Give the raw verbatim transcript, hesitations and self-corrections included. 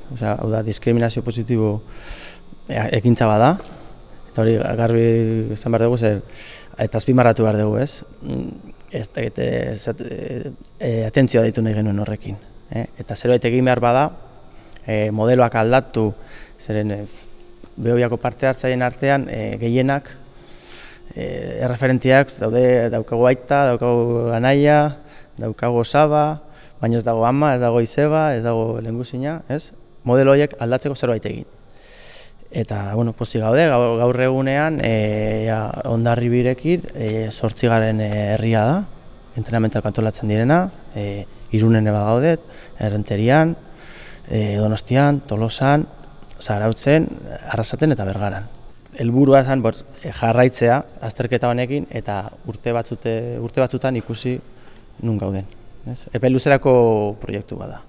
osea, hau da, diskriminazio positibo ekintza bada, eta hori garbi izan behar dugu, zer, eta azpimarratu behar dugu, ez? Ez, ez, e, atentzioa ditu nahi genuen horrekin. Eh? Eta zerbait egin behar bada, e, modeloak aldatu, zeren e, Behobiako parte hartzaileen artean e, gehienak, e, erreferentiak daude, daukagu aita, daukagu anaia, daukagu osaba, baina ez dago ama, ez dago izeba, ez dago lehengusina, ez? Modelo horiek aldatzeko zerbait egin. Eta, bueno, pozik gaude, gaur, gaur egunean, e, ja, Hondarribirekin, e, zortzigaren herria da, entrenamental antolatzen direna, e, Irunen eba gaudet, Errenterian, e, Donostian, Tolosan, Zarautzen, Arrasaten eta Bergaran. Helburua zen jarraitzea azterketa honekin eta urte, batzute, urte batzutan ikusi nun gauden. Ez? Epe luzerako proiektu bada.